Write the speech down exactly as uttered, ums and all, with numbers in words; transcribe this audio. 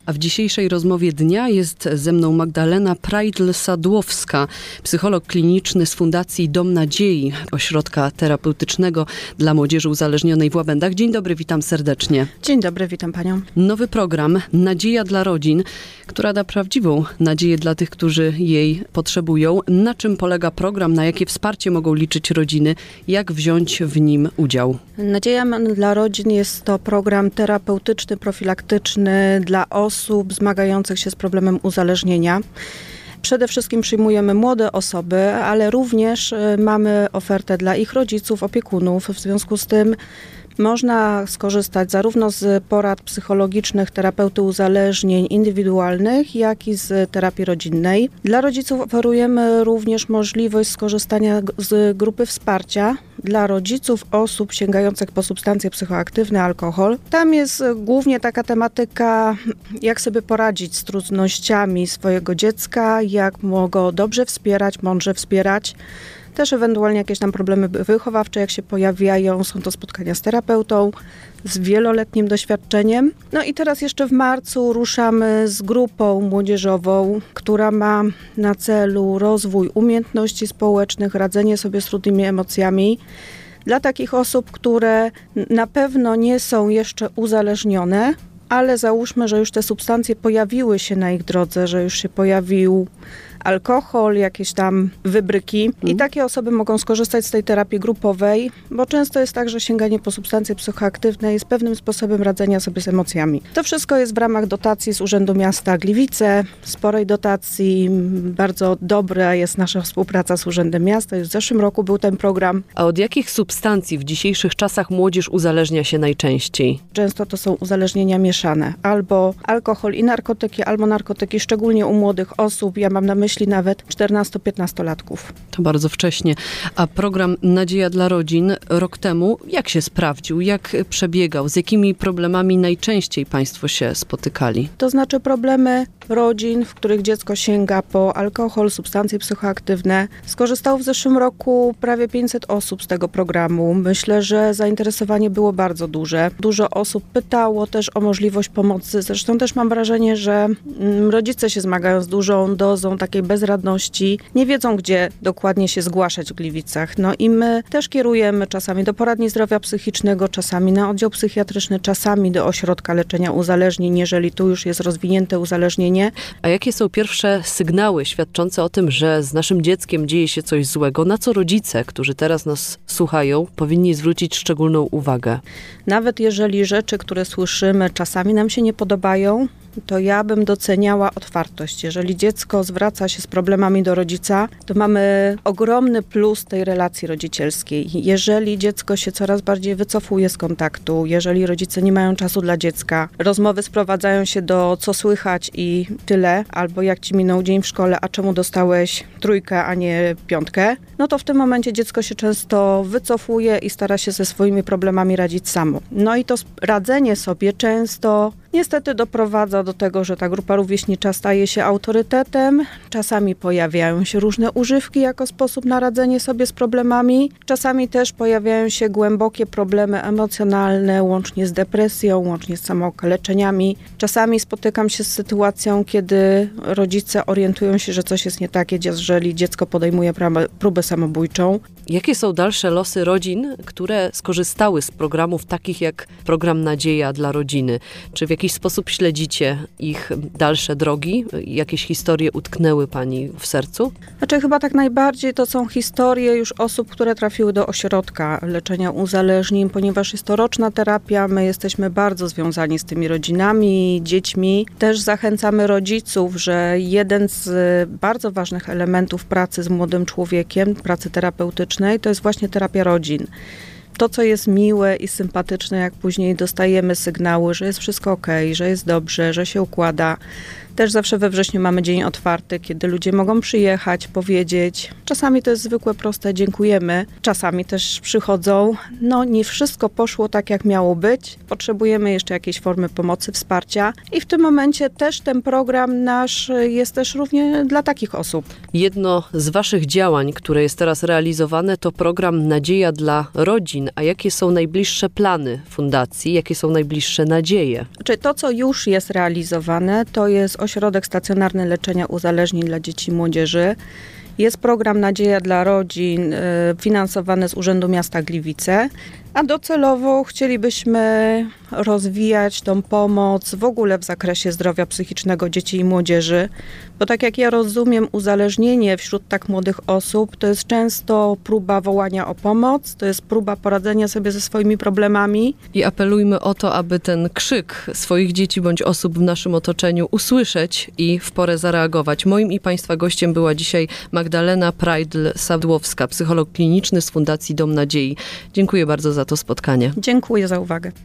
A w dzisiejszej rozmowie dnia jest ze mną Magdalena Prajdl-Sadłowska, psycholog kliniczny z Fundacji Dom Nadziei, ośrodka terapeutycznego dla młodzieży uzależnionej w Łabędach. Dzień dobry, witam serdecznie. Dzień dobry, witam panią. Nowy program Nadzieja dla rodzin, która da prawdziwą nadzieję dla tych, którzy jej potrzebują. Na czym polega program, na jakie wsparcie mogą liczyć rodziny, jak wziąć w nim udział? Nadzieja dla rodzin jest to program terapeutyczny, profilaktyczny dla osób, osób zmagających się z problemem uzależnienia. Przede wszystkim przyjmujemy młode osoby, ale również mamy ofertę dla ich rodziców, opiekunów. W związku z tym można skorzystać zarówno z porad psychologicznych terapeuty uzależnień indywidualnych, jak i z terapii rodzinnej. Dla rodziców oferujemy również możliwość skorzystania z grupy wsparcia dla rodziców osób sięgających po substancje psychoaktywne, alkohol. Tam jest głównie taka tematyka, jak sobie poradzić z trudnościami swojego dziecka, jak go dobrze wspierać, mądrze wspierać. Też ewentualnie jakieś tam problemy wychowawcze, jak się pojawiają, są to spotkania z terapeutą, z wieloletnim doświadczeniem. No i teraz jeszcze w marcu ruszamy z grupą młodzieżową, która ma na celu rozwój umiejętności społecznych, radzenie sobie z trudnymi emocjami. Dla takich osób, które na pewno nie są jeszcze uzależnione, ale załóżmy, że już te substancje pojawiły się na ich drodze, że już się pojawił alkohol, jakieś tam wybryki. Mm. I takie osoby mogą skorzystać z tej terapii grupowej, bo często jest tak, że sięganie po substancje psychoaktywne jest pewnym sposobem radzenia sobie z emocjami. To wszystko jest w ramach dotacji z Urzędu Miasta Gliwice, sporej dotacji. Bardzo dobra jest nasza współpraca z Urzędem Miasta. Już w zeszłym roku był ten program. A od jakich substancji w dzisiejszych czasach młodzież uzależnia się najczęściej? Często to są uzależnienia mieszane. Albo alkohol i narkotyki, albo narkotyki, szczególnie u młodych osób. Ja mam na myśli nawet czternasto-piętnastolatków. To bardzo wcześnie. A program Nadzieja dla rodzin rok temu, jak się sprawdził? Jak przebiegał? Z jakimi problemami najczęściej państwo się spotykali? To znaczy problemy rodzin, w których dziecko sięga po alkohol, substancje psychoaktywne. Skorzystało w zeszłym roku prawie pięćset osób z tego programu. Myślę, że zainteresowanie było bardzo duże. Dużo osób pytało też o możliwość pomocy. Zresztą też mam wrażenie, że rodzice się zmagają z dużą dozą takiej bezradności. Nie wiedzą, gdzie dokładnie się zgłaszać w Gliwicach. No i my też kierujemy czasami do poradni zdrowia psychicznego, czasami na oddział psychiatryczny, czasami do ośrodka leczenia uzależnień, jeżeli tu już jest rozwinięte uzależnienie. A jakie są pierwsze sygnały świadczące o tym, że z naszym dzieckiem dzieje się coś złego? Na co rodzice, którzy teraz nas słuchają, powinni zwrócić szczególną uwagę? Nawet jeżeli rzeczy, które słyszymy, czasami nam się nie podobają, to ja bym doceniała otwartość. Jeżeli dziecko zwraca się z problemami do rodzica, to mamy ogromny plus tej relacji rodzicielskiej. Jeżeli dziecko się coraz bardziej wycofuje z kontaktu, jeżeli rodzice nie mają czasu dla dziecka, rozmowy sprowadzają się do co słychać i tyle, albo jak ci minął dzień w szkole, a czemu dostałeś trójkę, a nie piątkę, no to w tym momencie dziecko się często wycofuje i stara się ze swoimi problemami radzić samo. No i to radzenie sobie często niestety doprowadza do tego, że ta grupa rówieśnicza staje się autorytetem. Czasami pojawiają się różne używki jako sposób na radzenie sobie z problemami. Czasami też pojawiają się głębokie problemy emocjonalne, łącznie z depresją, łącznie z samookaleczeniami. Czasami spotykam się z sytuacją, kiedy rodzice orientują się, że coś jest nie tak, jeżeli dziecko podejmuje próbę samobójczą. Jakie są dalsze losy rodzin, które skorzystały z programów takich jak program Nadzieja dla rodziny? Czy w jakiś sposób śledzicie ich dalsze drogi? Jakieś historie utknęły pani w sercu? Znaczy chyba tak najbardziej to są historie już osób, które trafiły do ośrodka leczenia uzależnień, ponieważ jest to roczna terapia, my jesteśmy bardzo związani z tymi rodzinami, dziećmi. Też zachęcamy rodziców, że jeden z bardzo ważnych elementów pracy z młodym człowiekiem, pracy terapeutycznej, to jest właśnie terapia rodzin. To, co jest miłe i sympatyczne, jak później dostajemy sygnały, że jest wszystko okej, że jest dobrze, że się układa. Też zawsze we wrześniu mamy dzień otwarty, kiedy ludzie mogą przyjechać, powiedzieć. Czasami to jest zwykłe, proste dziękujemy. Czasami też przychodzą, no nie wszystko poszło tak, jak miało być. Potrzebujemy jeszcze jakiejś formy pomocy, wsparcia. I w tym momencie też ten program nasz jest też również dla takich osób. Jedno z waszych działań, które jest teraz realizowane, to program Nadzieja dla Rodzin. A jakie są najbliższe plany fundacji? Jakie są najbliższe nadzieje? Czyli to, co już jest realizowane, to jest ośrodek stacjonarny leczenia uzależnień dla dzieci i młodzieży. Jest program Nadzieja dla Rodzin, finansowany z Urzędu Miasta Gliwice, a docelowo chcielibyśmy rozwijać tą pomoc w ogóle w zakresie zdrowia psychicznego dzieci i młodzieży, bo tak jak ja rozumiem, uzależnienie wśród tak młodych osób to jest często próba wołania o pomoc, to jest próba poradzenia sobie ze swoimi problemami. I apelujmy o to, aby ten krzyk swoich dzieci bądź osób w naszym otoczeniu usłyszeć i w porę zareagować. Moim i Państwa gościem była dzisiaj Magdalena Prajdl-Sadłowska, psycholog kliniczny z Fundacji Dom Nadziei. Dziękuję bardzo za to spotkanie. Dziękuję za uwagę.